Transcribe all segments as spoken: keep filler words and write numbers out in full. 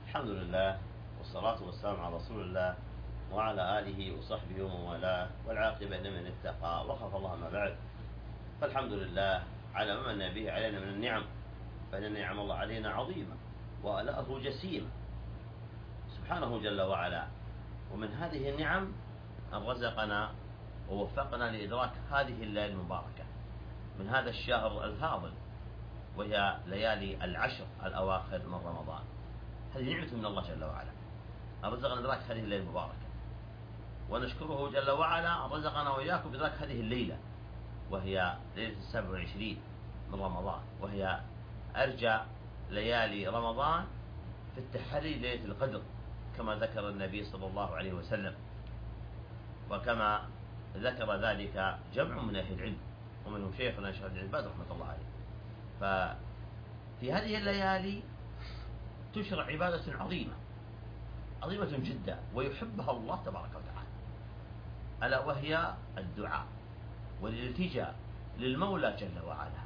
الحمد لله والصلاة والسلام على رسول الله وعلى آله وصحبه ومن والاه، والعاقبة لمن اتقى وخاف الله ما بعد. فالحمد لله على ما من به علينا من النعم، فإن نعم الله علينا عظيمة وآلاءه جسيمة سبحانه جل وعلا. ومن هذه النعم أن رزقنا ووفقنا لإدراك هذه الليلة المباركة من هذا الشهر الفاضل، وهي ليالي العشر الأواخر من رمضان. هذه نعمة من الله جل وعلا أن رزقنا إدراك هذه الليلة المباركة، ونشكره جل وعلا أن رزقنا وإياكم بإدراك هذه الليلة، وهي ليلة السابع والعشرين من رمضان، وهي أرجى ليالي رمضان في التحري ليلة القدر كما ذكر النبي صلى الله عليه وسلم، وكما ذكر ذلك جمع من أهل العلم ومنهم شيخنا الشيخ العباد رحمة الله عليه. ففي هذه الليالي تشرع عبادة عظيمة عظيمة جدا ويحبها الله تبارك وتعالى، ألا وهي الدعاء والالتجاء للمولى جل وعلا.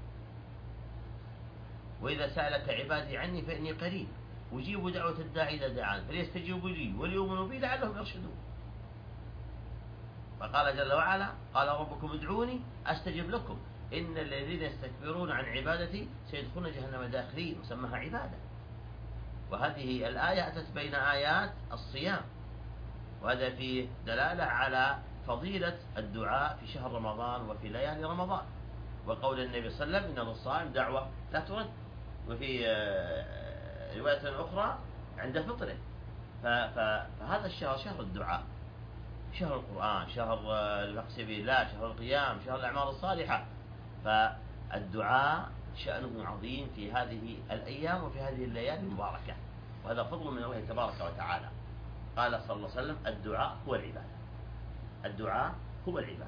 وإذا سألك عبادي عني فإني قريب أجيب دعوة الداعي إذا دعان فليستجيبوا لي وليؤمنوا بي لعلهم يرشدون. فقال جل وعلا: قال ربكم ادعوني أستجب لكم إن الذين يستكبرون عن عبادتي سيدخلون جهنم داخلين، وسماها عبادة. وهذه الآية أتت بين آيات الصيام، وهذا فيه دلالة على فضيلة الدعاء في شهر رمضان وفي ليالي رمضان، وقول النبي صلى الله عليه وسلم: إن الصائم دعوة لا ترد. وفي رواية أخرى عند فطره. فهذا الشهر شهر الدعاء، شهر القرآن، شهر البحث في سبيل الله، شهر القيام، شهر الأعمال الصالحة. فالدعاء شأنه عظيم في هذه الأيام وفي هذه الليالي المباركة، وهذا فضل من الله تبارك وتعالى. قال صلى الله عليه وسلم: الدعاء هو العبادة. الدعاء هو العبادة.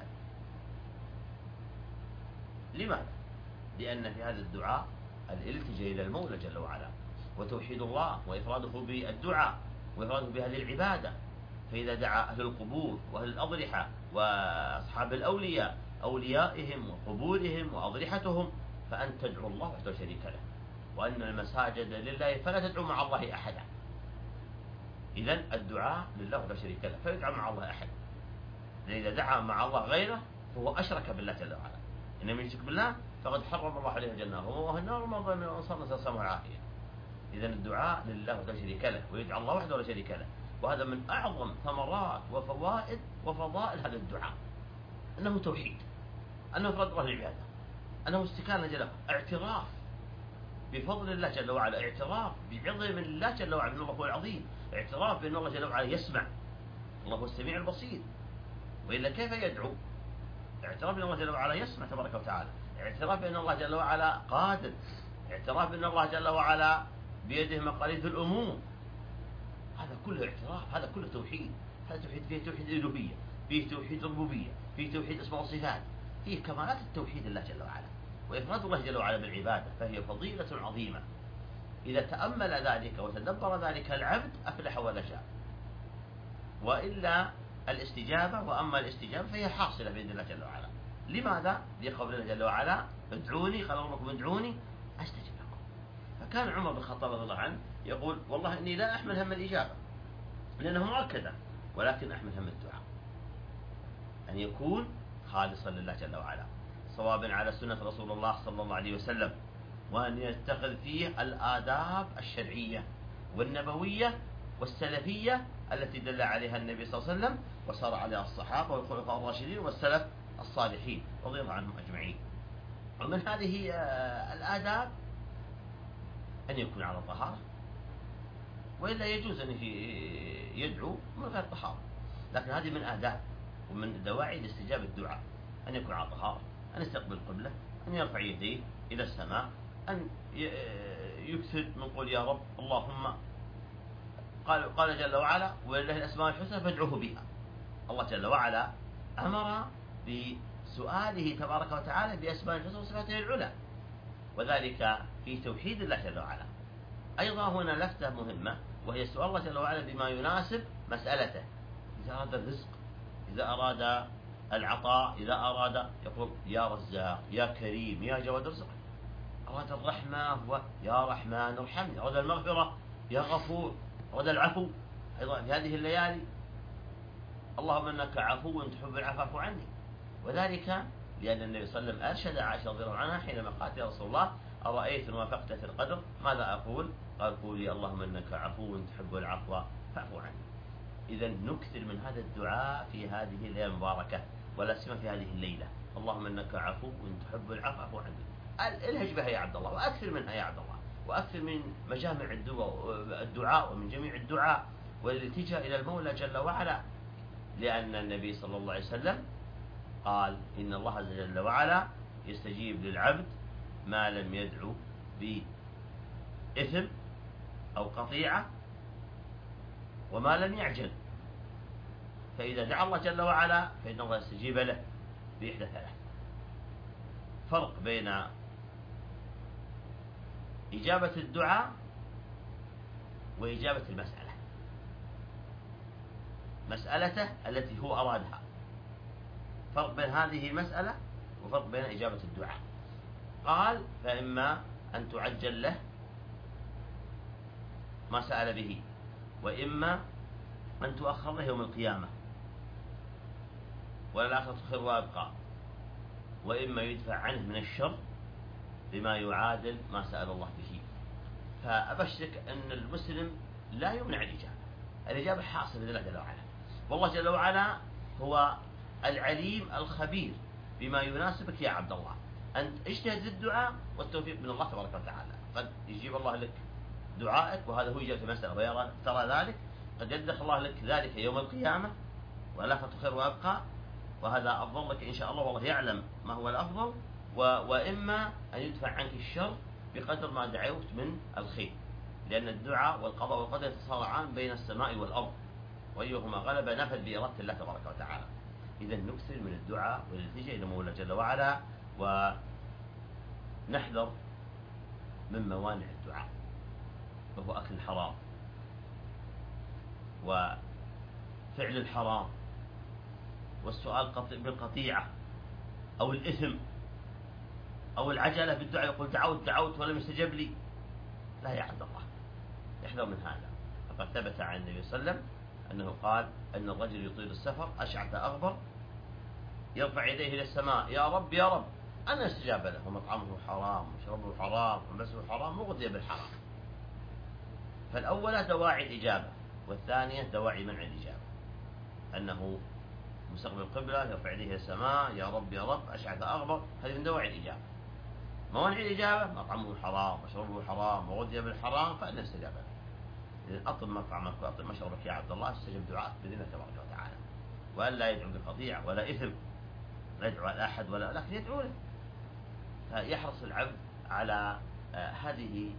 لماذا؟ لأن في هذا الدعاء الالتجاء إلى المولى جل وعلا، وتوحيد الله وإفراده بالدعاء وإفراده بهذه العبادة. فإذا دعا أهل القبور وأهل الأضرحة وأصحاب الأولياء أوليائهم وقبورهم وأضرحتهم فأن تدعو الله وحده شريك له، وأن المساجد لله فلا تدعو مع الله أحدا. إذن الدعاء لله وحده شريك له، فلا يدعو مع الله أحد. إذا دعا مع الله غيره فهو أشرك بالله جل وعلا. إن من يشرك بالله فقد حرم الله عليه الجنة ومأواه النار وما ظن من أنصار نسأل الله العافية. إذن الدعاء لله وحده شريك له، ويدعو الله وحده ولا شريك له. وهذا من أعظم ثمرات وفوائد وفضائل هذا الدعاء، أنه توحيد، أنه إفراد الله العبادة، أنه استكانة جل، اعتراف بفضل الله جل وعلا، اعتراف بعظم الله جل وعلا، أنه هو العظيم، اعتراف بأن الله جل وعلا يسمع، الله هو السميع البصير، وإلا كيف يدعو؟ اعتراف بأن الله جل وعلا يسمع تبارك وتعالى، اعتراف بأن الله جل وعلا قادر، اعتراف بأن الله جل وعلا بيده مقاليد الأمور. هذا كله اعتراف، هذا كله توحيد. هذا توحيد فيه توحيد الألوهية، فيه توحيد الربوبية، فيه توحيد اسماء وصفات، فيه كمالات التوحيد لله جل وعلا وإفراد الله جل وعلا بالعبادة. فهي فضيلة عظيمة إذا تأمل ذلك وتدبر ذلك العبد أفلح ونجا. وإلا الاستجابة، وأما الاستجابة فهي حاصلة بإذن الله جل وعلا. لماذا؟ لقول الله جل وعلا: ادعوني، قال ربكم ادعوني أستجب لكم. فكان عمر بن الخطاب رضي الله عنه يقول: والله إني لا أحمل هم الإجابة لأنه مؤكدة، ولكن أحمل هم الدعاء، أن يكون خالصا لله جل وعلا صوابا على سنة رسول الله صلى الله عليه وسلم، وأن يتخذ فيه الآداب الشرعية والنبوية والسلفية التي دل عليها النبي صلى الله عليه وسلم وسار عليها الصحابة والخلفاء الراشدين والسلف الصالحين رضي الله عنهم أجمعين. ومن هذه الآداب أن يكون على طهارة، وإلا يجوز أن يدعو من غير طهارة، لكن هذه من آداب ومن دواعي لاستجابة الدعاء، أن يكون على طهارة، أن يستقبل القبلة، أن يرفع يديه إلى السماء، أن يكثر من قول يا رب اللهم. قال قال جل وعلا: ولله الأسماء الحسنى فادعوه بها. الله جل وعلا أمر بسؤاله تبارك وتعالى بأسماء الحسنى وصفاته العلى، وذلك في توحيد الله جل وعلا. أيضا هنا لفتة مهمة، وهي سؤال الله جل وعلا بما يناسب مسألته. إذا أراد الرزق، إذا أراد العطاء، إذا أراد يقول يا رزاق يا كريم يا جواد ارزق. أراد الرحمة هو يا رحمن ارحمني. أراد المغفرة يا غفور، ورد العفو أيضا في هذه الليالي، اللهم إنك عفو تحب العفو فاعف عني. وذلك لأن النبي صلى الله عليه وسلم أرشد عائشة رضي الله عنها حينما قالت يا رسول الله أرأيت إن وافقت في القدر ماذا أقول؟ قال قولي اللهم إنك عفو تحب العفو فاعف عني. إذا نكثر من هذا الدعاء في هذه الليلة المباركة، ولا سيما في هذه الليلة، اللهم إنك عفو تحب العفو فاعف عني. الهج بها يا عبد الله، وأكثر منها يا عبد الله، وأكثر من مجامع الدعاء ومن جميع الدعاء والالتجاء إلى المولى جل وعلا، لأن النبي صلى الله عليه وسلم قال إن الله جل وعلا يستجيب للعبد ما لم يدعو بإثم أو قطيعة وما لم يعجل. فإذا دعا الله جل وعلا فإن الله يستجيب له بإحدى ثلاث. فرق بين إجابة الدعاء وإجابة المسألة، مسألته التي هو أرادها، فرق بين هذه المسألة وفرق بين إجابة الدعاء. قال فإما أن تعجل له ما سأل به، وإما أن تؤخر له يوم القيامة والآخرة خير وأبقى، وإما يدفع عنه من الشر بما يعادل ما سأل الله به. فأبشرك أن المسلم لا يمنع الإجابة، الإجابة حاصلة بإذن الله جل وعلا، والله جل وعلا هو العليم الخبير بما يناسبك يا عبد الله. أنت اجتهد في الدعاء والتوفيق من الله تبارك وتعالى. قد يجيب الله لك دعائك وهذا هو إجابة المسألة ويرى ترى ذلك، قد يدخل الله لك ذلك يوم القيامة والآخرة خير وأبقى، وهذا أفضل لك إن شاء الله، والله يعلم ما هو الأفضل. و... وإما أن يدفع عنك الشر بقدر ما دعوت من الخير، لأن الدعاء والقضاء والقدر يتصارعان بين السماء والأرض، وأيهما غلب نفذ بإرادة الله تبارك وتعالى. إذا نكثر من الدعاء والالتجاء إلى مولى جل وعلا، ونحذر من موانع الدعاء، وهو أكل الحرام وفعل الحرام والسؤال بالقطيعة أو الإثم أو العجلة بالدعاء، يقول دعوت دعوت ولم يستجب لي. لا يا عبد الله، يحذر من هذا. فقد ثبت عن النبي صلى الله عليه وسلم أنه قال أن الرجل يطيل السفر أشعث أغبر يرفع يديه إلى السماء يا رب يا رب أنا استجاب له، ومطعمه حرام وشربه حرام وملبسه حرام وغذي بالحرام. فالأولى دواعي الإجابة، والثانية دواعي منع الإجابة، أنه مستقبل القبلة يرفع يديه إلى السماء يا رب يا رب أشعث أغبر، هذه من دواعي الإجابة. موانع الإجابة مطعمه حرام وشربه حرام وغذي بالحرام فأنا استجاب له. إذن أطلب مطعمك وأطلب مشربك يا عبد الله، استجب دعاءك بإذن الله تبارك وتعالى، وأن لا يدعو بقطيع ولا إثم، لا يدعو على أحد ولا لكن يدعو له. فيحرص العبد على آه هذه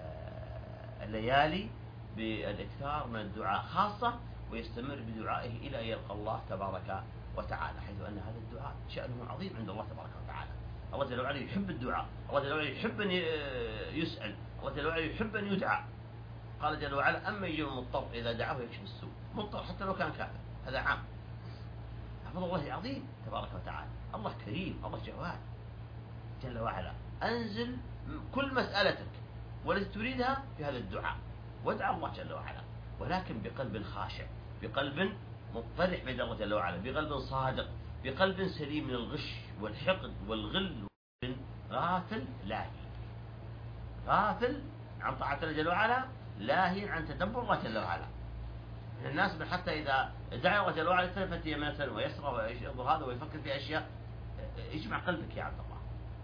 آه الليالي بالإكثار من الدعاء خاصة، ويستمر بدعائه إلى أن يلقى الله تبارك وتعالى، حيث أن هذا الدعاء شأنه عظيم عند الله تبارك وتعالى. الله جل وعلا يحب الدعاء، الله جل وعلا يحب أن يسأل، الله جل وعلا يحب أن يدعى. قال جل وعلا أما يجيب المضطر إذا دعاه يكشف السوء، مضطر حتى لو كان كافر، هذا عام. فضل الله عظيم تبارك وتعالى، الله كريم، الله جواد جل وعلا. أنزل كل مسألتك والتي تريدها في هذا الدعاء، وادعى الله جل وعلا، ولكن بقلب خاشع، بقلب مضطرح بين الله جل وعلا، بقلب صادق، بقلب سليم من الغش والحقد والغل، غافل لاهي، غافل عن طاعة الله جل وعلا، لاهي عن تدبر الله جل وعلا. من الناس من حتى إذا دعا الله جل وعلا التفت يمنة ويسرى وينظر هذا ويفكر في أشياء. اجمع قلبك يا عبد الله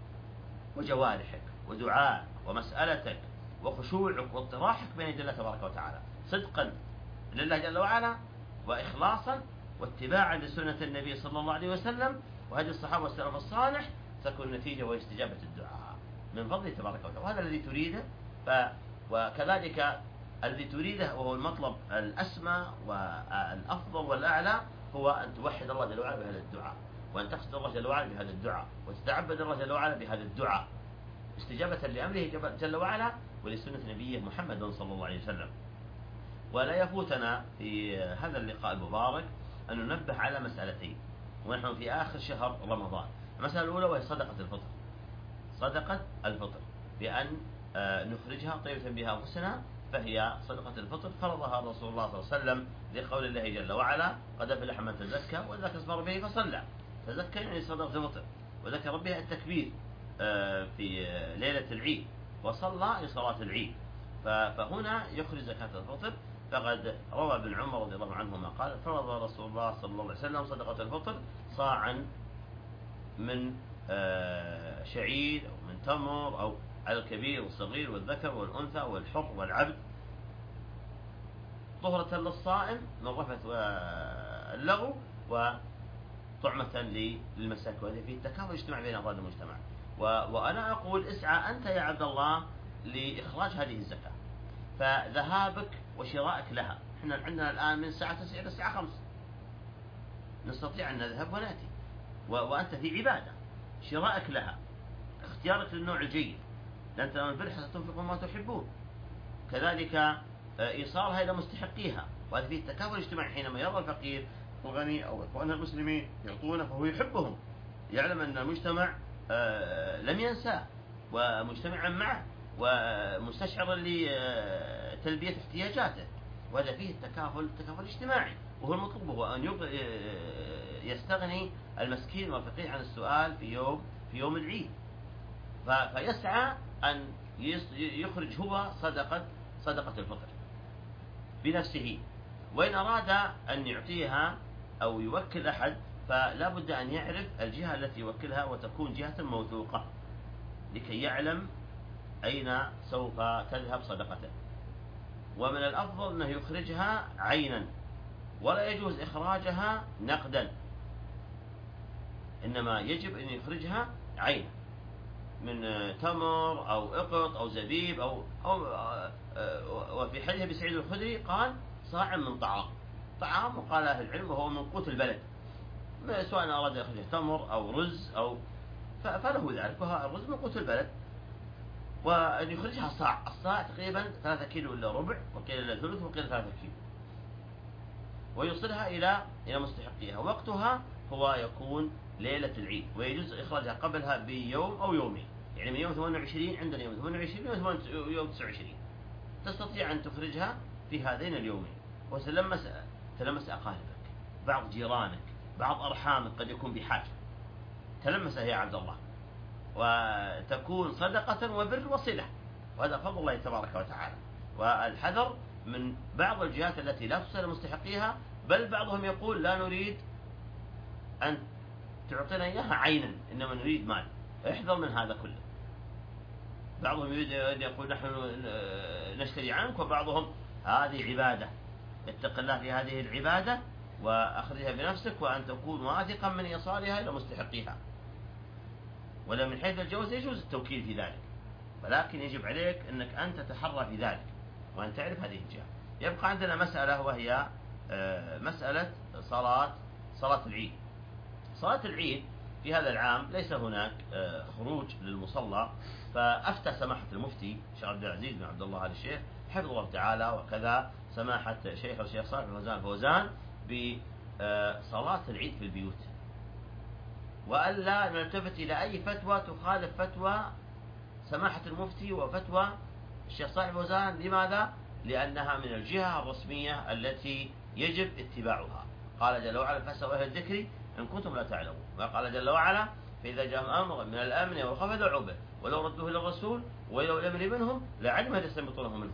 وجوارحك ودعاء ومسألتك وخشوعك واضطراحك بين يدي الله تبارك وتعالى، صدقا لله جل وعلا وإخلاصا واتباعا لسنة النبي صلى الله عليه وسلم وهدي الصحابة والسلف الصالح، تكون النتيجة واستجابة الدعاء من فضله تبارك وتعالى. وهذا الذي تريده. ف وكذلك الذي تريده وهو المطلب الأسمى والأفضل والأعلى هو أن توحد الله جل وعلا بهذا الدعاء، وأن تقصد الله جل وعلا بهذا الدعاء، وتتعبد الله جل وعلا بهذا الدعاء استجابة لأمره جل وعلا ولسنة نبيه محمد صلى الله عليه وسلم. ولا يفوتنا في هذا اللقاء المبارك أن ننبه على مسألتين، ونحن في آخر شهر رمضان. المسألة الأولى وهي صدقة الفطر، صدقة الفطر بأن نخرجها طيبة بها أنفسنا فهي صدقة الفطر فرضها رسول الله صلى الله عليه وسلم لقول الله جل وعلا قد أفلح من تزكى وذكر اسم ربه فصلى. تزكى يعني صدقة الفطر، وذكر ربها التكبير في ليلة العيد، وصلى لصلاة العيد. فهنا يخرج زكاة الفطر. فقد روى ابن عمر رضي الله عنهما قال فرض رسول الله صلى الله عليه وسلم صدقة الفطر صاعا من شعير أو من تمر أو على الكبير والصغير والذكر والأنثى والحر والعبد، طهرة للصائم من رفث واللغو وطعمة للمساكين. وهذا فيه التكافل الاجتماعي بين أفراد المجتمع. وأنا أقول اسعى أنت يا عبد الله لإخراج هذه الزكاة، فذهابك وشرائك لها. احنا عندنا الآن من الساعة تسعة إلى الساعة خمس نستطيع أن نذهب ونأتي، وأنت في عبادة. شرائك لها، اختيارك للنوع الجيد، لأنت من البر ستنفق ما تحبون. كذلك إيصالها إلى مستحقيها، وهذا فيه التكافل الاجتماعي. حينما يرى الفقير الغني أو إخواننا المسلمين يعطونه فهو يحبهم، يعلم أن المجتمع لم ينساه ومجتمعا معه ومستشعرا لتلبية احتياجاته. وهذا فيه التكافل التكافل الاجتماعي، وهو المطلوب هو أن يستغني المسكين والفقير عن السؤال في يوم في يوم العيد. فيسعى أن يخرج هو صدقة صدقة الفطر بنفسه. وإن أراد أن يعطيها أو يوكل أحد فلا بد أن يعرف الجهة التي يوكلها، وتكون جهة موثوقة لكي يعلم أين سوف تذهب صدقته. ومن الأفضل أنه يخرجها عينا، ولا يجوز إخراجها نقدا، إنما يجب أن يخرجها عينا من تمر أو إقط أو زبيب أو, أو وفي حديث أبي سعيد الخدري قال صاع من طعام. طعام وقال أهل العلم وهو من قوت البلد، سواء أراد يخرج تمر أو رز أو فله ذلك، وهو الرز من قوت البلد. وأن يخرجها صاع، الصاع تقريبا ثلاثة كيلو إلا ربع، وقيل إلا ثلث، وقيل ثلاثة كيلو، ويوصلها إلى إلى مستحقيها. وقتها هو يكون ليلة العيد، ويجوز إخراجها قبلها بيوم أو يومين، يعني من يوم ثمانية وعشرين عندنا يوم ثمانية وعشرين ويوم تسعة وعشرين تستطيع أن تخرجها في هذين اليومين. وتلمس تلمس أقاربك، بعض جيرانك، بعض أرحامك قد يكون بحاجة، تلمسها يا عبد الله، وتكون صدقة وبر وصلة، وهذا فضل الله تبارك وتعالى. والحذر من بعض الجهات التي لا تصل مستحقيها، بل بعضهم يقول لا نريد أن تعطينا إياها عينا، إنما نريد مال. احذر من هذا كله. بعضهم يريد أن يقول نحن نشتري عنك، وبعضهم هذه عبادة، اتق الله في هذه العبادة وأخذها بنفسك، وأن تكون واثقا من إيصالها إلى مستحقيها. ولا من حيث الجواز يجوز التوكيل في ذلك، ولكن يجب عليك أنك أنت تتحرى في ذلك وأن تعرف هذه الجهة. يبقى عندنا مسألة، وهي مسألة صلاة صلاة العيد. صلاة العيد في هذا العام ليس هناك خروج للمصلى، فأفتى سماحة المفتي الشيخ عبد العزيز بن عبد الله آل الشيخ حفظه الله تعالى، وكذا سماحة شيخ الشيخ صالح فوزان فوزان بصلاة العيد في البيوت، وألا نلتفت إلى أي فتوى تخالف فتوى سماحة المفتي وفتوى الشيخ صالح فوزان. لماذا؟ لأنها من الجهة الرسمية التي يجب اتباعها. قال جل وعلا فاسألوا أهل الذكر إن كنتم لا تعلمون. وقال جل وعلا فإذا جاء أمر من الأمن والخوف ذعوا به ولو ردوه إلى الرسول وإلى الأمر منهم لعلم هل يستنبطونه منهم.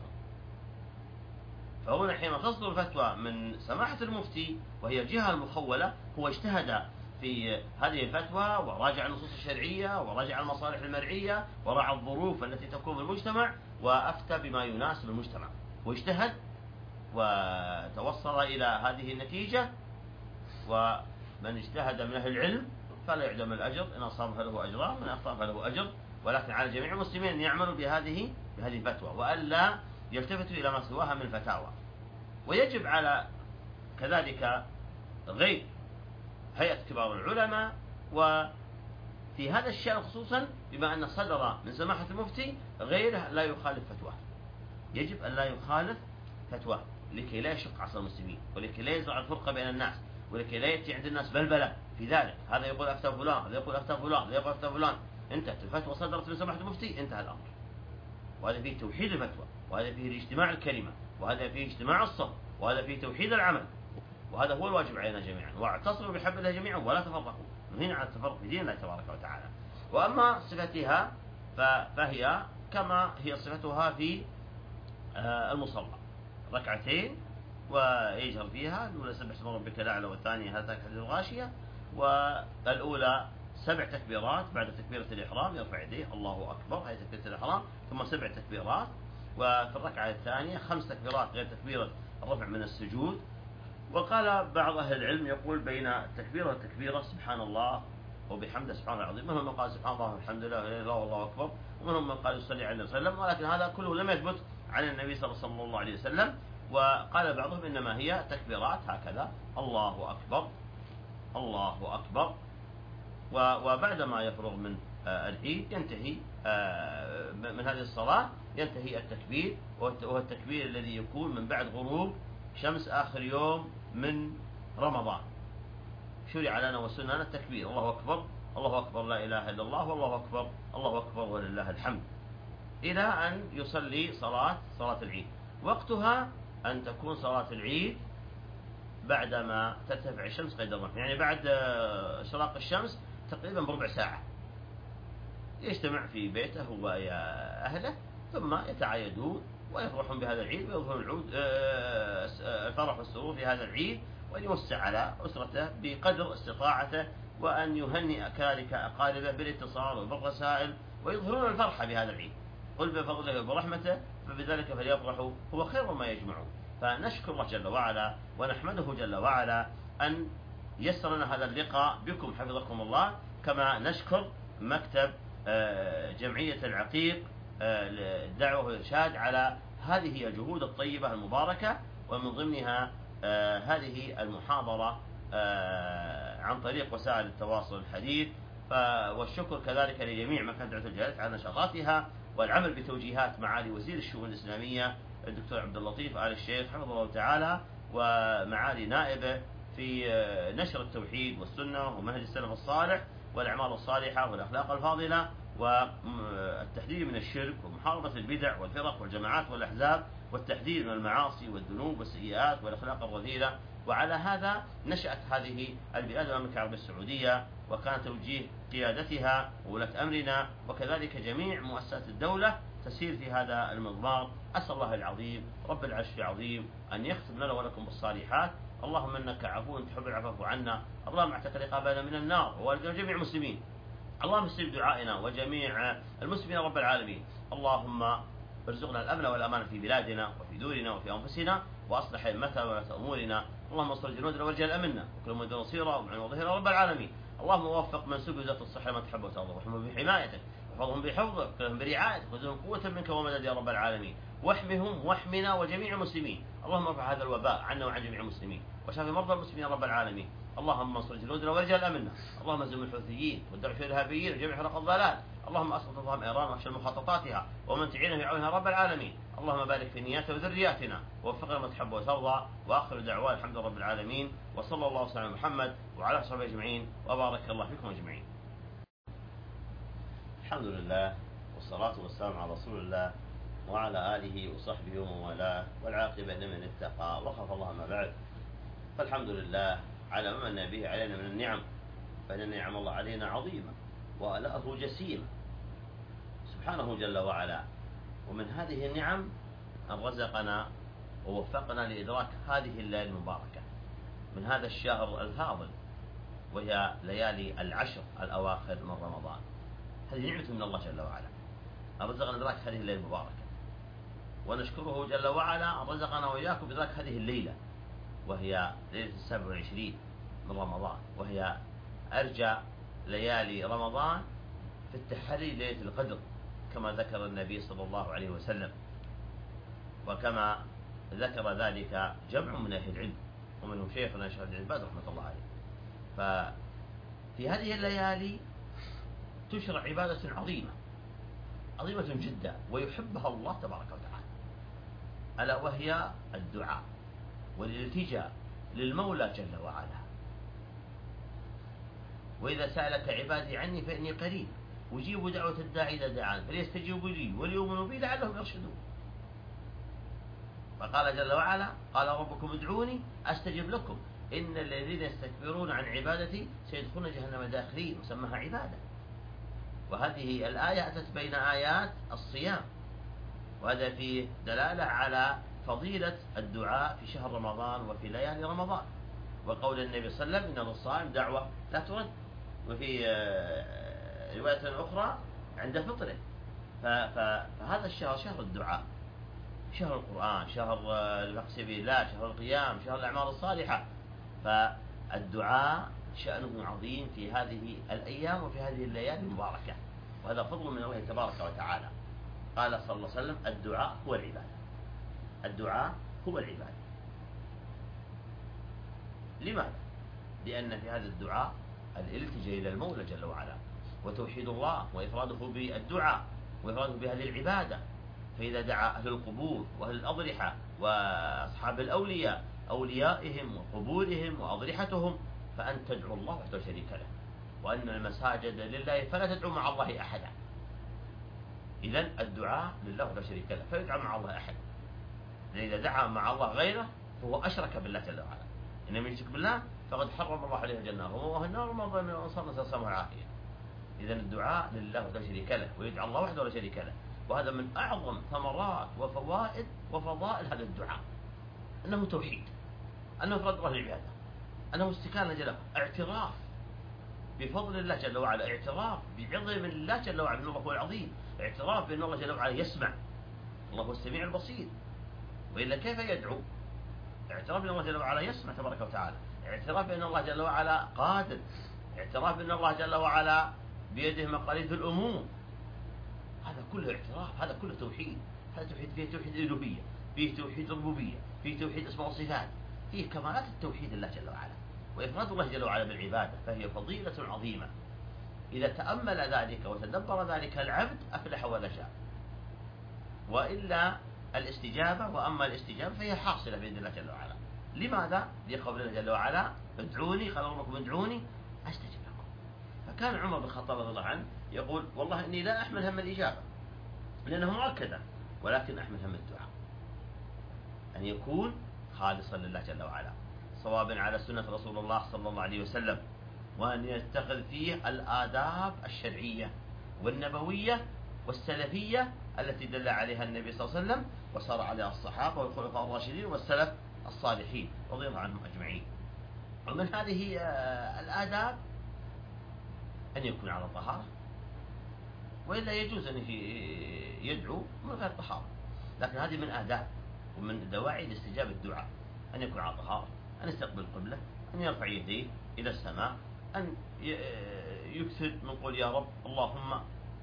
فهنا حين تصدر الفتوى من سماحة المفتي وهي الجهة المخولة، هو اجتهد في هذه الفتوى وراجع النصوص الشرعية وراجع المصالح المرعية وراعى الظروف التي تكون في المجتمع، وأفتى بما يناسب المجتمع، واجتهد وتوصل إلى هذه النتيجة. ومن اجتهد من أهل العلم فلا يعدم الأجر، إن أصاب فله أجران، من أخطأ فله أجر. ولكن على جميع المسلمين أن يعملوا بهذه بهذه الفتوى، وألا يلتفتوا إلى ما سواها من الفتاوى. ويجب على كذلك غير هيئة كبار العلماء، وفي هذا الشأن خصوصا بما أن صدر من سماحة المفتي غيره لا يخالف فتواه، يجب أن لا يخالف فتواه لكي لا يشق عصا المسلمين، ولكي لا يزرع الفرقة بين الناس، ولكي لا يأتي عند الناس بلبلة في ذلك. هذا يقول أفتى فلان، هذا يقول أفتى فلان، هذا يقول أفتى فلان. انتهت الفتوى، صدرت من سماحة المفتي، انتهى الأمر. وهذا فيه توحيد الفتوى، وهذا فيه اجتماع الكلمة، وهذا فيه اجتماع الصف، وهذا فيه توحيد العمل، وهذا هو الواجب علينا جميعا. واعتصموا بحبل الله جميعا ولا تفرقوا، نهينا عن التفرق في دين الله تبارك وتعالى. وأما صفتها فهي كما هي صفتها في المصلى، ركعتين ويجهر فيها، الأولى سبح اسم ربك الأعلى، والثانية هل أتاك حديث الغاشية، والأولى سبع تكبيرات بعد تكبيرة الإحرام يرفع يديه الله أكبر، هذه تكبيرة الإحرام، ثم سبع تكبيرات. وفي الركعة الثانية خمس تكبيرات غير تكبيرة الرفع من السجود. وقال بعض أهل العلم يقول بين التكبيرة والتكبيرة سبحان الله وبحمده سبحان الله العظيم، منهم من قال سبحان الله والحمد لله ولا إله إلا الله والله أكبر، ومنهم من قال يصلي عليه النبي صلى الله عليه وسلم، ولكن هذا كله لم يثبت عن النبي صلى الله عليه وسلم. وقال بعضهم إنما هي تكبيرات هكذا، الله أكبر الله أكبر، وبعدما يفرغ من العيد ينتهي من هذه الصلاة ينتهي التكبير، وهو التكبير الذي يكون من بعد غروب شمس آخر يوم من رمضان. شرع لنا وسننا التكبير، الله أكبر الله أكبر لا إله إلا الله والله أكبر الله أكبر ولله الحمد، إلى أن يصلي صلاة صلاة العيد. وقتها أن تكون صلاة العيد بعدما ترتفع الشمس قيد الرمح، يعني بعد إشراق الشمس تقريبا بربع ساعة يجتمع في بيته هو يا أهله، ثم يتعايدون ويفرحون بهذا العيد ويظهرون العود الفرح والسرور في هذا العيد، وأن يوسع على أسرته بقدر استطاعته، وأن يهنئ كذلك أقاربه بالاتصال وبالرسائل، ويظهرون الفرحة بهذا العيد. قل بفضله وبرحمته فبذلك فليفرحوا هو خير ما يجمعون. فنشكر الله جل وعلا ونحمده جل وعلا أن يسر لنا هذا اللقاء بكم حفظكم الله، كما نشكر مكتب جمعية العقيق للدعوة والإرشاد على هذه الجهود الطيبة المباركة، ومن ضمنها هذه المحاضرة عن طريق وسائل التواصل الحديث. والشكر كذلك لجميع مكاتب الجهات على نشاطاتها والعمل بتوجيهات معالي وزير الشؤون الإسلامية الدكتور عبد اللطيف آل الشيخ حفظه الله تعالى، ومعالي نائبه في نشر التوحيد والسنة ومنهج السلف الصالح والأعمال الصالحة والأخلاق الفاضلة، والتحذير من الشرك ومحاربة البدع والفرق والجماعات والأحزاب، والتحذير من المعاصي والذنوب والسيئات والأخلاق الرذيلة. وعلى هذا نشأت هذه البلاد المملكة العربية السعودية، وكان توجيه قيادتها وولاة أمرنا وكذلك جميع مؤسسات الدولة تسير في هذا المضمار. أسأل الله العظيم رب العرش العظيم أن يختم لنا ولكم بالصالحات. اللهم إنك عفو تحب العفو عنا، اللهم اعتق رقابنا من النار ووالدنا جميع المسلمين، اللهم استجب دعائنا وجميع المسلمين رب العالمين. اللهم ارزقنا الأمن والأمان في بلادنا وفي دورنا وفي أنفسنا، وأصلح أئمتنا وولاة أمورنا. اللهم انصر جنودنا ورجال أمننا وكل من نصيرا ومعين وظهيرا رب العالمين. اللهم وفق من سبل ذات الصحة ما تحب وترضى، واحمهم بحمايتك واحفظهم بحفظك وكلهم برعايتك وزدهم قوة منك ومدد يا رب العالمين. واحمهم واحمنا وجميع المسلمين. اللهم ارفع هذا الوباء عنا وعن جميع المسلمين، وشافي مرضى المسلمين يا رب العالمين. اللهم انصر جنودنا ورجال أمننا، اللهم زم الحوثيين والدعش الإرهابيين وجميع فرق الضلال، اللهم أسقط نظام إيران وأخشى مخططاتها ومن تعينها في عونها رب العالمين. اللهم بارك في نياتنا وذرياتنا ووفقنا ما تحب وترضى. وآخر دعوانا الحمد لله رب العالمين، وصلى الله وسلم على محمد وعلى آله وصحبه أجمعين، وبارك الله فيكم أجمعين. الحمد لله والصلاة والسلام على رسول الله وعلى آله وصحبه ومن والاه، والعاقبة لمن اتقى وخاف الله ما بعد. فالحمد لله على ما من به علينا من النعم، فإن نعم الله علينا عظيمة وآلاءه جسيمة سبحانه جل وعلا. ومن هذه النعم أن رزقنا ووفقنا لإدراك هذه الليلة المباركة من هذا الشهر الفاضل، وهي ليالي العشر الأواخر من رمضان. هذه نعمة من الله جل وعلا أن رزقنا إدراك هذه الليلة المباركة، ونشكره جل وعلا أن رزقنا وإياكم بإدراك هذه الليلة، وهي ليلة السابع والعشرين من رمضان، وهي أرجى ليالي رمضان في التحري ليلة القدر كما ذكر النبي صلى الله عليه وسلم، وكما ذكر ذلك جمع من أهل العلم ومنهم شيخنا الشيخ العباد رحمة الله عليه. ففي هذه الليالي تشرع عبادة عظيمة عظيمة جدا ويحبها الله تبارك وتعالى، ألا وهي الدعاء والالتجاء للمولى جل وعلا. وإذا سألك عبادي عني فإني قريب أجيب دعوة الداعي إذا دعان فليستجيبوا لي وليؤمنوا بي لعلهم يرشدون. فقال جل وعلا قال ربكم ادعوني أستجب لكم إن الذين يستكبرون عن عبادتي سيدخلون جهنم داخلين، وسماها عبادة. وهذه الآية أتت بين آيات الصيام، وهذا فيه دلالة على فضيلة الدعاء في شهر رمضان وفي ليالي رمضان، وقول النبي صلى الله عليه وسلم إن الصائم دعوة لا ترد، وفي رواية أخرى عند فطره. فهذا الشهر شهر الدعاء، شهر القرآن، شهر البحث في سبيل الله، شهر القيام، شهر الأعمال الصالحة. فالدعاء شأنه عظيم في هذه الأيام وفي هذه الليالي المباركة، وهذا فضل من الله تبارك وتعالى. قال صلى الله عليه وسلم الدعاء هو العبادة، الدعاء هو العبادة. لماذا؟ لأن في هذا الدعاء الالتجاء إلى المولى جل وعلا، وتوحيد الله وإفراده بالدعاء وإفراده بهذه العبادة. فإذا دعا أهل القبور وأهل الأضرحة وأصحاب الأولياء أوليائهم وقبورهم وأضرحتهم فأن تدعو الله وحده شريك له، وأن المساجد لله فلا تدعو مع الله أحدا. إذن الدعاء لله وحده شريك له، فيدعى مع الله أحد. إذا دعا مع الله غيره فهو أشرك بالله جل وعلا. إن من يشرك بالله فقد حرم الله عليه الجنة ومأواه النار وما ظن أنصارنا نسأل الله العافية. إذن الدعاء لله وحده شريك له، ويدعى الله وحده ولا شريك له. وهذا من أعظم ثمرات وفوائد وفضائل هذا الدعاء، أنه توحيد، أنه إفراد الله العبادة، أنه استكانة جل، اعتراف بفضل الله جل وعلا، اعتراف بعظم الله جل وعلا أنه هو العظيم، اعتراف بأن الله جل وعلا يسمع، الله هو السميع البصير، وإلا كيف يدعو؟ اعتراف بأن الله جل وعلا يسمع تبارك وتعالى، اعتراف بأن الله جل وعلا قادر، اعتراف بأن الله جل وعلا بيده مقاليد الأمور. هذا كله اعتراف، هذا كله توحيد. هذا توحيد، فيه توحيد الألوهية، فيه توحيد الربوبية، فيه توحيد اسماء وصفات، فيه كمالات التوحيد لله جل وعلا وإفراد الله جل وعلا بالعبادة، فهي فضيلة عظيمة. إذا تأمل ذلك وتدبر ذلك العبد أفلح ونجا. وإلا الاستجابة، وأما الاستجابة فهي حاصلة بإذن الله جل وعلا. لماذا؟ لقول الله جل وعلا ادعوني، قال ربكم ادعوني أستجب لكم. فكان عمر بن الخطاب رضي الله عنه يقول والله إني لا أحمل هم الإجابة لأنه مؤكدا، ولكن أحمل هم الدعاء، أن يكون خالصا لله جل وعلا صوابا على سنة رسول الله صلى الله عليه وسلم، وأن يتخذ فيه الآداب الشرعية والنبوية والسلفية التي دل عليها النبي صلى الله عليه وسلم وسار عليها الصحابة والخلفاء الراشدين والسلف الصالحين رضي الله عنهم أجمعين. ومن هذه الآداب أن يكون على طهارة، وإلا يجوز أن يدعو من غير طهارة، لكن هذه من آداب ومن دواعي لاستجابة الدعاء، أن يكون على طهارة، أن يستقبل القبلة، أن يرفع يديه إلى السماء، أن يكثر من قول يا رب اللهم،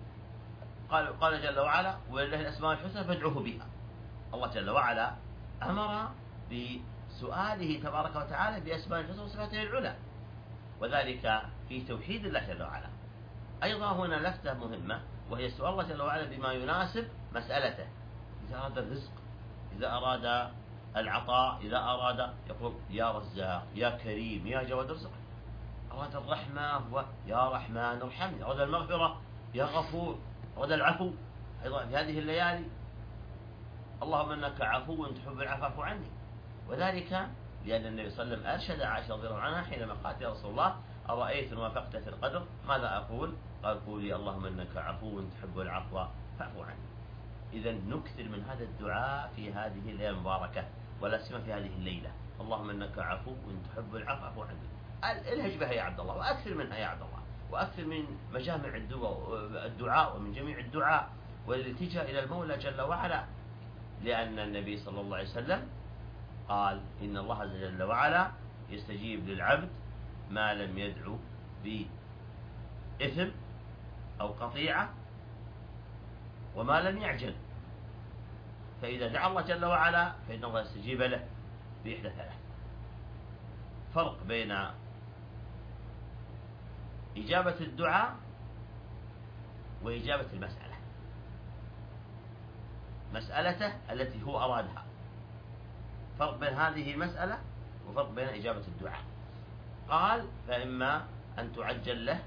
قال قال جل وعلا ولله الأسماء الحسنى فادعوه بها. الله جل وعلا أمر بسؤاله تبارك وتعالى بأسماء الحسنى وصفاته العلى، وذلك في توحيد الله جل وعلا. أيضا هنا لفتة مهمة، وهي سؤال الله جل وعلا بما يناسب مسألته. إذا أراد الرزق، إذا أراد العطاء، إذا أراد يقول يا رزاق يا كريم يا جواد ارزق. أراد الرحمة هو يا رحمن ارحمني. أراد المغفرة يا غفور. أراد العفو أيضا في هذه الليالي اللهم إنك عفو تحب العفو فاعف عني. وذلك لأن النبي صلى الله عليه وسلم أرشد عائشة رضي الله عنها حينما قالت يا رسول الله أرأيت إن وافقت في القدر ماذا أقول؟ قال قولي اللهم إنك عفو تحب العفو فاعف عني. إذا نكثر من هذا الدعاء في هذه الليلة المباركة، ولا سيما في هذه الليلة. اللهم إنك عفو تحب العفو فاعف عني. الهج بها يا عبد الله، وأكثر منها يا عبد الله، وأكثر من مجامع الدعاء ومن جميع الدعاء والالتجاء إلى المولى جل وعلا، لأن النبي صلى الله عليه وسلم قال إن الله جل وعلا يستجيب للعبد ما لم يدعو بإثم أو قطيعة وما لم يعجل. فإذا دعا الله جل وعلا فإن الله يستجيب له بإحدى ثلاث. فرق بين إجابة الدعاء وإجابة المسألة، مسألته التي هو أرادها، فرق بين هذه المسألة وفرق بين إجابة الدعاء. قال فإما أن تعجل له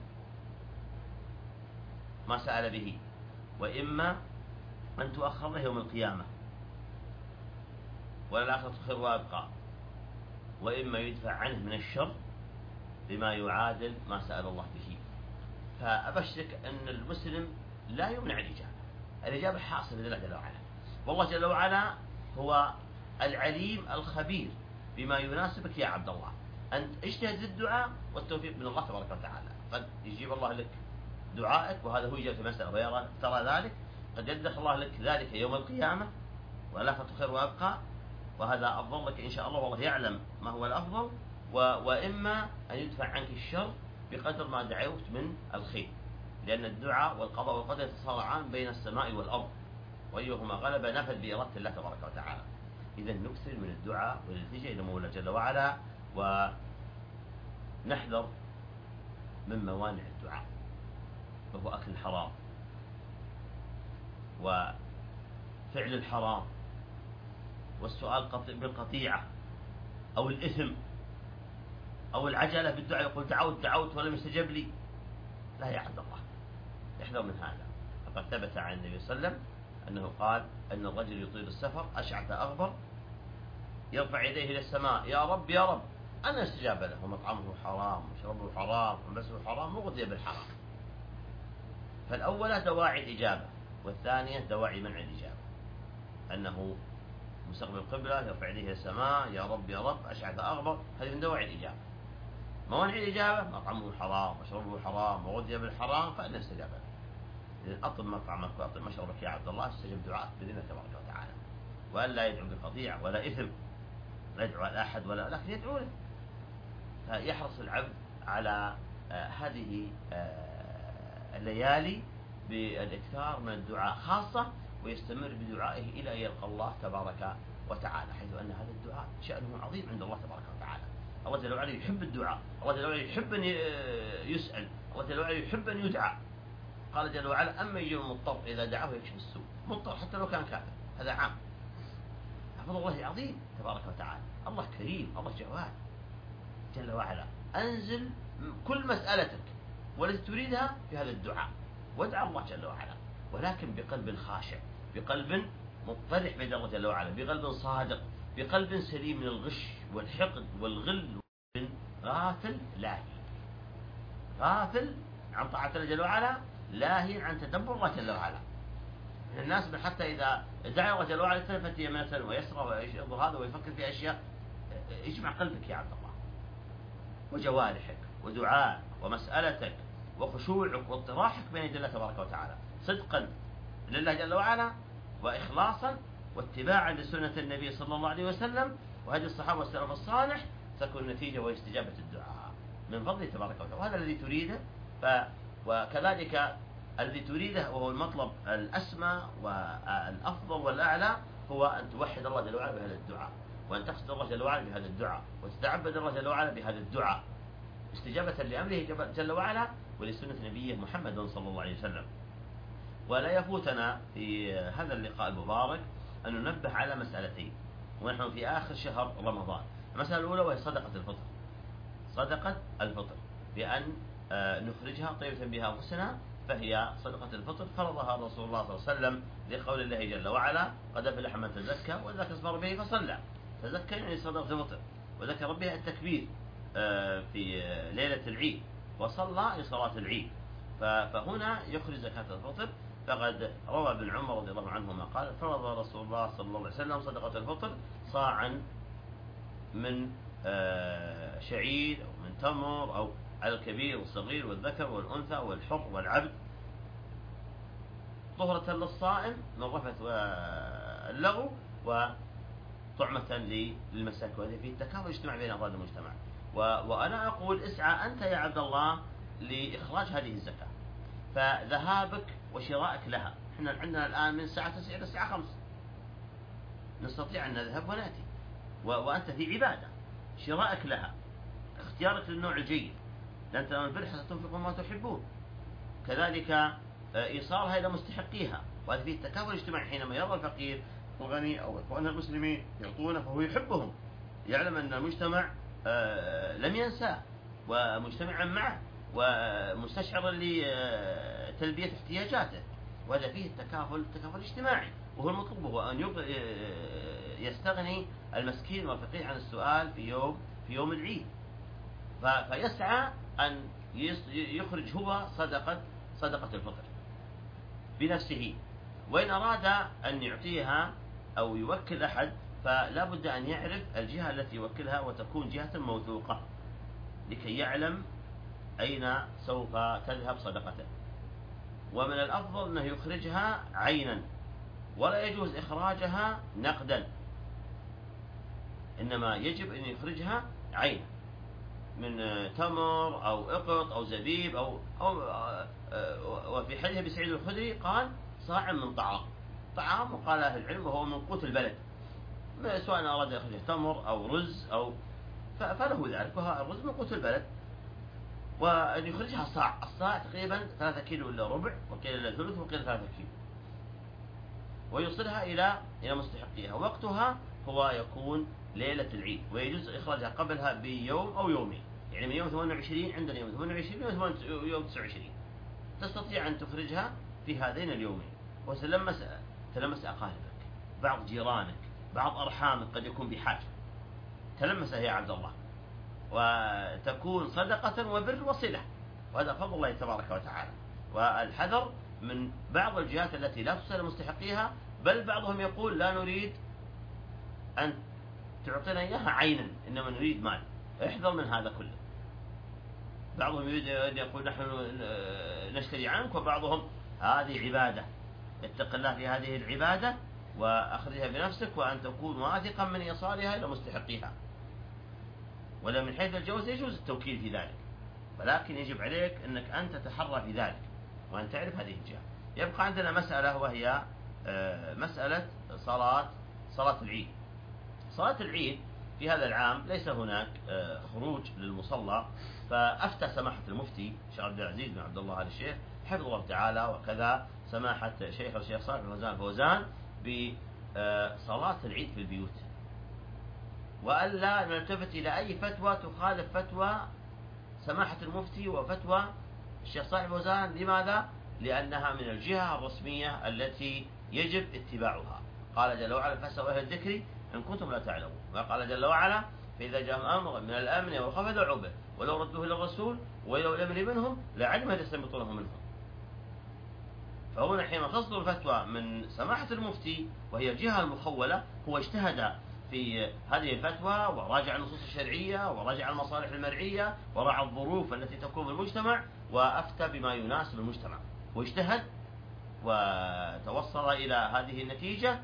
ما سأل به، وإما أن تؤخر له يوم القيامة. وللآخرة خير وأبقى، وإما يدفع عنه من الشر بما يعادل ما سأل الله به. فأبشرك أن المسلم لا يمنع الإجابة، الإجابة حاصلة لله جل وعلا، والله جل وعلا هو العليم الخبير بما يناسبك يا عبد الله. أنت اجتهد في الدعاء والتوفيق من الله تبارك وتعالى. قد يجيب الله لك دعائك، وهذا هو إجابة المسألة، ويرى ترى ذلك. قد يدخر الله لك ذلك يوم القيامة، والآخرة خير وأبقى، وهذا أفضل لك إن شاء الله، والله يعلم ما هو الأفضل. و... وإما أن يدفع عنك الشر بقدر ما دعوت من الخير، لأن الدعاء والقضاء والقدر يتصارعان بين السماء والأرض، وأيهما غلب نفذ بإرادة الله تبارك وتعالى. إذا نكثر من الدعاء والالتجاء إلى مولى جل وعلا، ونحذر من موانع الدعاء، وهو أكل الحرام وفعل الحرام والسؤال بالقطيعة أو الإثم أو العجلة بالدعاء، يقول دعوت دعوت ولم يستجب لي. لا يا عبد الله، احذر من هذا. فقد ثبت عن النبي صلى الله عليه وسلم أنه قال أن الرجل يطيل السفر أشعث أغبر يرفع يديه إلى السماء يا رب يا رب، أنا استجاب له، ومطعمه حرام وشربه حرام وملبسه حرام وغذي بالحرام. فالأولى دواعي الإجابة، والثانية دواعي منع الإجابة، أنه مستقبل القبلة يرفع يديه إلى السماء يا رب يا رب أشعث أغبر، هذه من دواعي الإجابة. موانع الإجابة مطعمه حرام وشربه حرام وغذي بالحرام، فأنا استجاب له. إذن أطلب مطعمك وأطلب مشربك يا عبد الله، استجب دعاءك بإذن الله تبارك وتعالى، وأن لا يدعو بقطيع ولا إثم، لا يدعو على أحد ولا لكن يدعو له. فيحرص العبد على آه هذه آه الليالي بالإكثار من الدعاء خاصة، ويستمر بدعائه إلى أن يلقى الله تبارك وتعالى، حيث أن هذا الدعاء شأنه عظيم عند الله تبارك وتعالى. الله جل وعلا يحب الدعاء، الله جل وعلا يحب أن يسأل، الله جل وعلا يحب أن يدعى. قال جل وعلا أما يجيب المضطر إذا دعاه يكشف السوء، مضطر حتى لو كان كافر، هذا عام. فضل الله عظيم تبارك وتعالى، الله كريم، الله جواد جل وعلا. أنزل كل مسألتك والتي تريدها في هذا الدعاء، وادعى الله جل وعلا، ولكن بقلب خاشع، بقلب مضطرح بين الله جل وعلا، بقلب صادق، بقلب سليم من الغش والحقد والغل، غافل لاهي، غافل عن طاعة الله جل وعلا، لاهي عن تدبر الله جل وعلا. من الناس من حتى إذا دعا الله جل وعلا التفت يمنة ويسرى ويشرب هذا ويفكر في أشياء. اجمع قلبك يا عبد الله، وجوارحك ودعاء ومسألتك وخشوعك واضطراحك بين يدي الله تبارك وتعالى، صدقا لله جل وعلا وإخلاصا واتباعا لسنة النبي صلى الله عليه وسلم وهدي الصحابة والسلف الصالح، تكون النتيجة واستجابة الدعاء من فضله تبارك وتعالى. وهذا الذي تريده. ف وكذلك الذي تريده وهو المطلب الأسمى والأفضل والأعلى، هو أن توحد الله جل وعلا بهذا الدعاء، وأن تقصد الله جل وعلا بهذا الدعاء، وتتعبد الله جل وعلا بهذا الدعاء، استجابة لأمره جل وعلا ولسنة نبيه محمد صلى الله عليه وسلم. ولا يفوتنا في هذا اللقاء المبارك أن ننبه على مسألتين، ونحن في آخر شهر رمضان. المسألة الأولى وهي صدقة الفطر، صدقة الفطر بأن نخرجها طيبة بها أنفسنا، فهي صدقة الفطر فرضها رسول الله صلى الله عليه وسلم لقول الله جل وعلا قد أفلح من تزكى وذكر اسم ربه فصلى. تزكى يعني صدقة الفطر، وذكر ربه التكبير في ليلة العيد، وصلى لصلاة العيد. فهنا يخرج زكاة الفطر. فقد روى ابن عمر رضي الله عنهما قال فرض رسول الله صلى الله عليه وسلم صدقة الفطر صاعا من شعير أو من تمر أو على الكبير والصغير والذكر والأنثى والحر والعبد، طهرة للصائم من رفث واللغو وطعمة للمساكين. وهذا فيه التكافل الاجتماعي بين أفراد المجتمع. وأنا أقول اسعى أنت يا عبد الله لإخراج هذه الزكاة، فذهابك وشرائك لها. احنا عندنا الآن من ساعة تسعة إلى الساعة خمس نستطيع أن نذهب ونأتي، وأنت في عبادة. شرائك لها، اختيارك للنوع الجيد، لأن تنالوا البر حتى تنفقوا ما تحبون. كذلك إيصالها إلى مستحقيها، وهذا فيه التكافل الاجتماعي. حينما يرى الفقير الغني أو إخواننا المسلمين يعطونه فهو يحبهم، يعلم أن المجتمع لم ينساه ومجتمعا معه ومستشعرا لتلبية احتياجاته، وهذا فيه التكافل التكافل الاجتماعي، وهو المطلوب هو أن يستغني المسكين والفقير عن السؤال في يوم في يوم العيد، فيسعى أن يخرج هو صدقة صدقة الفطر بنفسه. وإن أراد أن يعطيها أو يوكل أحد فلا بد أن يعرف الجهة التي يوكلها وتكون جهة موثوقة لكي يعلم أين سوف تذهب صدقته. ومن الأفضل أنه يخرجها عينا، ولا يجوز إخراجها نقدا، إنما يجب أن يخرجها عينا من تمر أو إقط أو زبيب أو, أو وفي حديث أبي سعيد الخدري قال صاع من طعام طعام وقال أهل العلم وهو من قوت البلد، سواء أراد يخرج تمر أو رز أو فله ذلك، وهو الرز من قوت البلد. وأن يخرجها صاع، الصاع تقريبا ثلاثة كيلو إلا ربع، وقيل إلا ثلث، وقيل ثلاثة كيلو، ويوصلها إلى إلى مستحقيها. وقتها هو يكون ليلة العيد، ويجوز إخراجها قبلها بيوم أو يومين، يعني من يوم ثمانية وعشرين عندنا يوم ثمانية وعشرين يوم تسعة وعشرين تستطيع أن تخرجها في هذين اليومين. وتلمس تلمس أقاربك، بعض جيرانك، بعض أرحامك قد يكون بحاجة، تلمسها يا عبد الله، وتكون صدقة وبر وصلة، وهذا فضل الله تبارك وتعالى. والحذر من بعض الجهات التي لا تصل مستحقيها، بل بعضهم يقول لا نريد أن تعطينا إياها عينا، إنما نريد مال. احذر من هذا كله. بعضهم يريد أن يقول نحن نشتري عنك، وبعضهم هذه عبادة، اتق الله في هذه العبادة وأخرجها بنفسك، وأن تكون واثقا من إيصالها إلى مستحقيها. ولا من حيث الجواز يجوز التوكيل في ذلك، ولكن يجب عليك أنك أنت تتحرى في ذلك وأن تعرف هذه الجهة. يبقى عندنا مسألة، وهي مسألة صلاة صلاة العيد. صلاة العيد في هذا العام ليس هناك خروج للمصلى، فأفتى سماحة المفتي الشيخ عبد العزيز بن عبد الله آل الشيخ حفظه الله تعالى، وكذا سماحة شيخ الشيخ صالح فوزان الفوزان بصلاة العيد في البيوت، وألا نلتفت إلى أي فتوى تخالف فتوى سماحة المفتي وفتوى الشيخ صالح الفوزان. لماذا؟ لأنها من الجهة الرسمية التي يجب اتباعها. قال جل وعلا فاسألوا أهل الذكر إن كنتم لا تعلمون، وقال جل وعلا فإذا جاء أمر من الأمن والخوف فذعوا به ولو ردوه إلى الرسول وإلى الأمر منهم لعلم هل يستنبطونه منهم. فهنا حين تصدر الفتوى من سماحة المفتي وهي الجهة المخولة، هو اجتهد في هذه الفتوى وراجع النصوص الشرعية وراجع المصالح المرعية وراعى الظروف التي تكون في المجتمع، وأفتى بما يناسب المجتمع، واجتهد وتوصل إلى هذه النتيجة.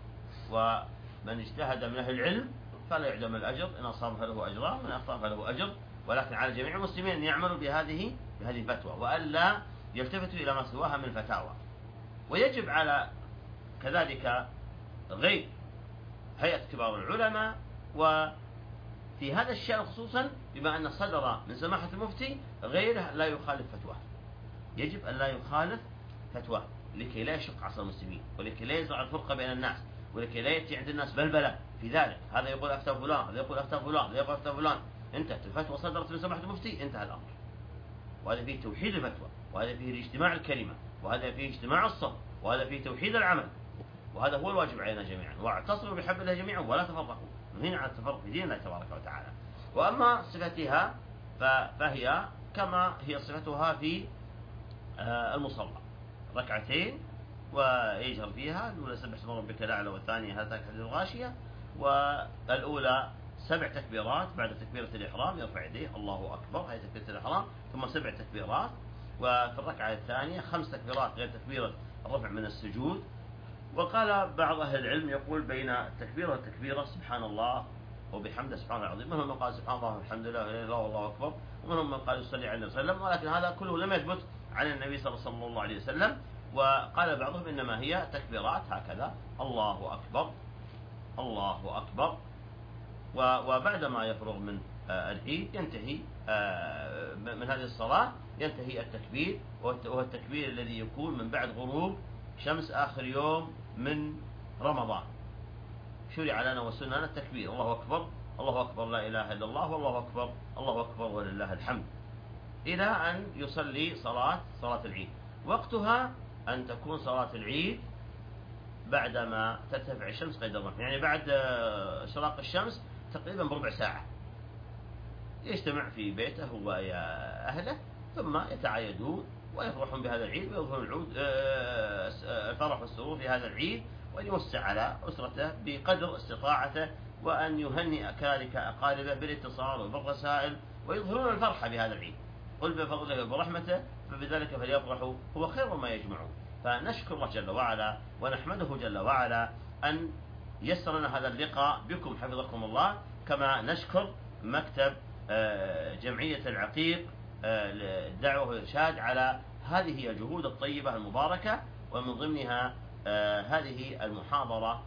ومن اجتهد من أهل العلم فلا يعدم الأجر، إن أصاب فله أجران وإن أخطأ فله أجر، ولكن على جميع المسلمين أن يعملوا بهذه بهذه الفتوى، وألا يلتفتوا إلى ما سواها من الفتاوى. ويجب على كذلك غير هيئة كبار العلماء، وفي هذا الشأن خصوصا بما أن صدر من سماحة المفتي غيره لا يخالف فتواه، يجب أن لا يخالف فتواه لكي لا يشق عصا المسلمين، ولكي لا يزرع الفرقة بين الناس، ولكي لا يأتي عند الناس بلبلة في ذلك. هذا يقول أفتى فلان، هذا يقول أفتى فلان، هذا يقول أفتى فلان. انتهت الفتوى، صدرت من سماحة المفتي، انتهى الأمر. وهذا فيه توحيد الفتوى، وهذا فيه اجتماع الكلمة، وهذا فيه اجتماع الصف، وهذا فيه توحيد العمل. وهذا هو الواجب علينا جميعا. واعتصموا بحبل الله جميعا ولا تفرقوا، نهينا عن التفرق في دين الله تبارك وتعالى. وأما صفتها فهي كما هي صفتها في المصلى، ركعتين ويجهر فيها. الأولى سبح اسم ربك الأعلى، والثانية هل أتاك حديث الغاشية. والأولى سبع تكبيرات بعد تكبيرة الإحرام، يرفع يديه الله أكبر، هذه تكبيرة الإحرام، ثم سبع تكبيرات. وفي الركعة الثانية خمس تكبيرات غير تكبيرة الرفع من السجود. وقال بعض أهل العلم يقول بين التكبيرة والتكبيرة سبحان الله وبحمده سبحان الله العظيم، منهم من قال سبحان الله والحمد لله ولا إله إلا الله والله أكبر، ومنهم من قال يصلي عليه النبي صلى الله عليه وسلم، ولكن هذا كله لم يثبت عن النبي صلى الله عليه وسلم. وقال بعضهم إنما هي تكبيرات هكذا، الله أكبر الله أكبر. وبعدما يفرغ من العيد ينتهي من هذه الصلاة، ينتهي التكبير، وهو التكبير الذي يكون من بعد غروب شمس آخر يوم من رمضان. شرع لنا وسننا التكبير، الله أكبر الله أكبر لا إله إلا الله والله أكبر الله أكبر ولله الحمد، إلى أن يصلي صلاة صلاة العيد. وقتها أن تكون صلاة العيد بعدما ترتفع الشمس قيد الرمح، يعني بعد إشراق الشمس تقريبا بربع ساعة يجتمع في بيته هو يا أهله، ثم يتعايدون ويفرحون بهذا العيد ويظهرون العود الفرح والسرور في هذا العيد، وأن يوسع على أسرته بقدر استطاعته، وأن يهنئ كذلك أقاربه بالاتصال وبالرسائل، ويظهرون الفرحة بهذا العيد. قل بفضله وبرحمته فبذلك فليفرحوا هو خير ما يجمعون. فنشكر الله جل وعلا ونحمده جل وعلا أن يسر لنا هذا اللقاء بكم حفظكم الله، كما نشكر مكتب جمعية العقيق للدعوة والإرشاد على هذه الجهود الطيبة المباركة، ومن ضمنها هذه المحاضرة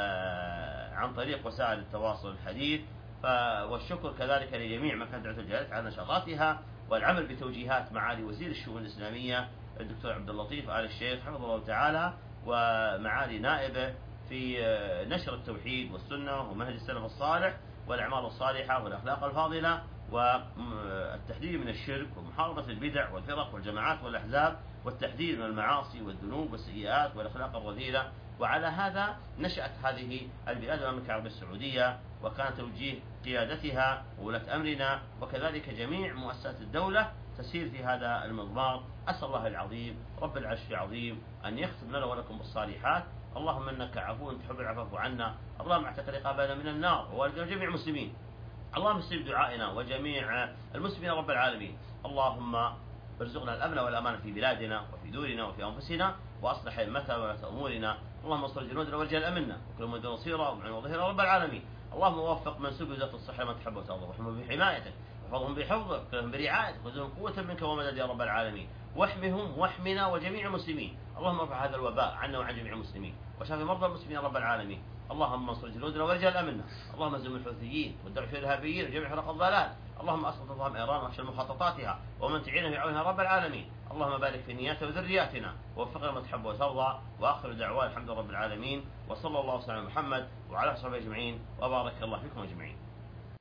عن طريق وسائل التواصل الحديث. والشكر كذلك لجميع مكاتب الجهات على نشاطاتها والعمل بتوجيهات معالي وزير الشؤون الإسلامية الدكتور عبد اللطيف آل الشيخ حفظه الله تعالى، ومعالي نائبه في نشر التوحيد والسنة ومنهج السلف الصالح والأعمال الصالحة والأخلاق الفاضلة والتحذير من الشرك ومحاربة البدع والفرق والجماعات والأحزاب والتحذير من المعاصي والذنوب والسيئات والأخلاق الرذيلة. وعلى هذا نشأت هذه البلاد المملكة العربية السعودية، وكان توجيه قيادتها وولاة أمرنا وكذلك جميع مؤسسات الدولة تسير في هذا المضمار. أسأل الله العظيم رب العرش العظيم أن يختم لنا ولكم بالصالحات. اللهم إنك عفو تحب العفو عنا، اللهم اعتق رقابنا من النار ووالدنا جميع المسلمين، اللهم استجب دعائنا وجميع المسلمين رب العالمين. اللهم ارزقنا الأمن والأمان في بلادنا وفي دورنا وفي أنفسنا، وأصلح أئمتنا وولاة أمورنا. اللهم انصر جنودنا ورجال أمننا وكل من دون نصيرا ومعين وظهيرا رب العالمين. اللهم وفق من سبل ذات الصحة لما تحب وترضى، واحمهم بحمايتك واحفظهم بحفظك وكلهم برعايتك وزدهم قوة منك ومدد يا رب العالمين. واحمهم واحمنا وجميع المسلمين. اللهم ارفع هذا الوباء عنا وعن جميع المسلمين، وشافي مرضى المسلمين يا رب العالمين. اللهم انصر جنودنا ورجال أمننا، اللهم زم الحوثيين والدعش الإرهابيين وجميع فرق الضلال، اللهم أسقط نظام إيران وأخشى مخططاتها ومن تعينها في عونها رب العالمين. اللهم بارك في نياتنا وذرياتنا ووفقنا ما تحب وترضى. وآخر دعوانا الحمد لله رب العالمين، وصلى الله وسلم على محمد وعلى اله وصحبه أجمعين، وبارك الله فيكم أجمعين.